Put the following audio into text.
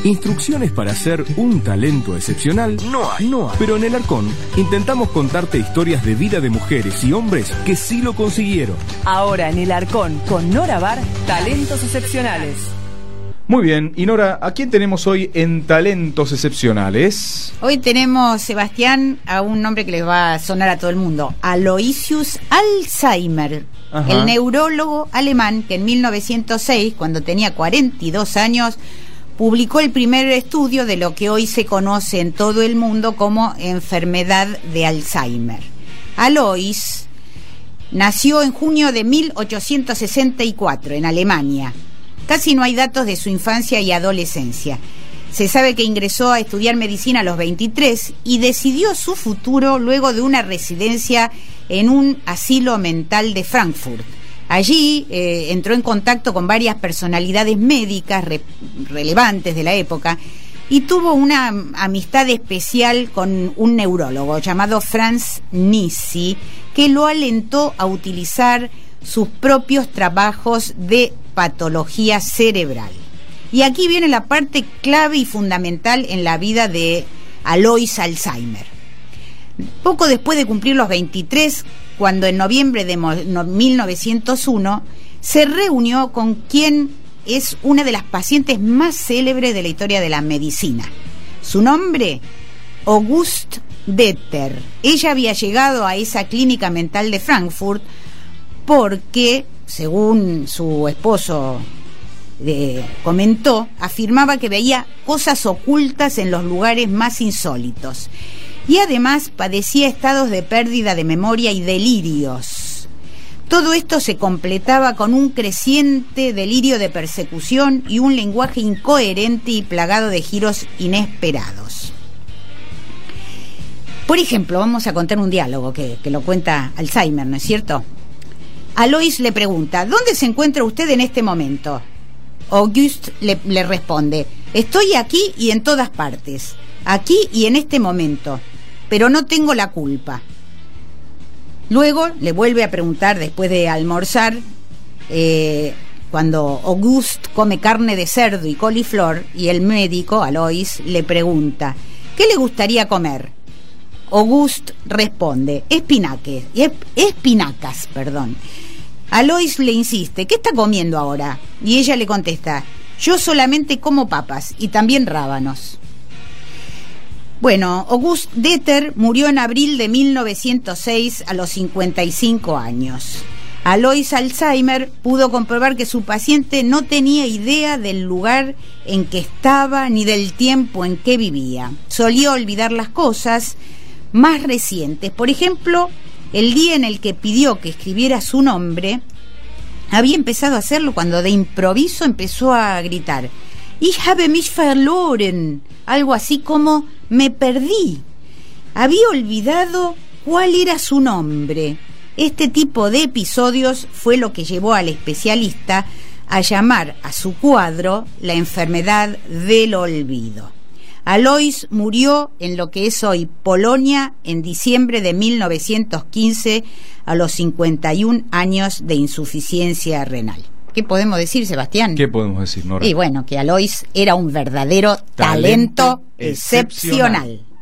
Instrucciones para ser un talento excepcional no hay. Pero en El Arcón intentamos contarte historias de vida de mujeres y hombres que sí lo consiguieron. Ahora en El Arcón, con Nora Bar, talentos excepcionales. Muy bien, y Nora, ¿a quién tenemos hoy en Talentos Excepcionales? Hoy tenemos, Sebastián, a un nombre que les va a sonar a todo el mundo, Aloysius Alzheimer. Ajá. El neurólogo alemán que en 1906, cuando tenía 42 años, publicó el primer estudio de lo que hoy se conoce en todo el mundo como enfermedad de Alzheimer. Alois nació en junio de 1864 en Alemania. Casi no hay datos de su infancia y adolescencia. Se sabe que ingresó a estudiar medicina a los 23 y decidió su futuro luego de una residencia en un asilo mental de Frankfurt. Allí entró en contacto con varias personalidades médicas relevantes de la época y tuvo una amistad especial con un neurólogo llamado Franz Nisi, que lo alentó a utilizar sus propios trabajos de patología cerebral. Y aquí viene la parte clave y fundamental en la vida de Alois Alzheimer. Poco después de cumplir los 23, cuando en noviembre de 1901 se reunió con quien es una de las pacientes más célebres de la historia de la medicina. Su nombre, Auguste Deter. Ella había llegado a esa clínica mental de Frankfurt porque, según su esposo comentó, afirmaba que veía cosas ocultas en los lugares más insólitos. Y además padecía estados de pérdida de memoria y delirios. Todo esto se completaba con un creciente delirio de persecución y un lenguaje incoherente y plagado de giros inesperados. Por ejemplo, vamos a contar un diálogo que lo cuenta Alzheimer, ¿no es cierto? Alois le pregunta: ¿dónde se encuentra usted en este momento? Auguste le responde: estoy aquí y en todas partes, aquí y en este momento, pero no tengo la culpa. Luego le vuelve a preguntar, después de almorzar, cuando Auguste come carne de cerdo y coliflor, y el médico, Alois, le pregunta: ¿qué le gustaría comer? Auguste responde: espinacas. Alois le insiste: ¿qué está comiendo ahora? Y ella le contesta: yo solamente como papas y también rábanos. Bueno, Auguste Deter murió en abril de 1906 a los 55 años. Alois Alzheimer pudo comprobar que su paciente no tenía idea del lugar en que estaba ni del tiempo en que vivía. Solía olvidar las cosas más recientes. Por ejemplo, el día en el que pidió que escribiera su nombre, había empezado a hacerlo cuando de improviso empezó a gritar: Ich habe mich verloren, algo así como me perdí. Había olvidado cuál era su nombre. Este tipo de episodios fue lo que llevó al especialista a llamar a su cuadro la enfermedad del olvido. Alois murió en lo que es hoy Polonia en diciembre de 1915 a los 51 años de insuficiencia renal. ¿Qué podemos decir, Sebastián? ¿Qué podemos decir, Nora? Y bueno, que Alois era un verdadero talento excepcional.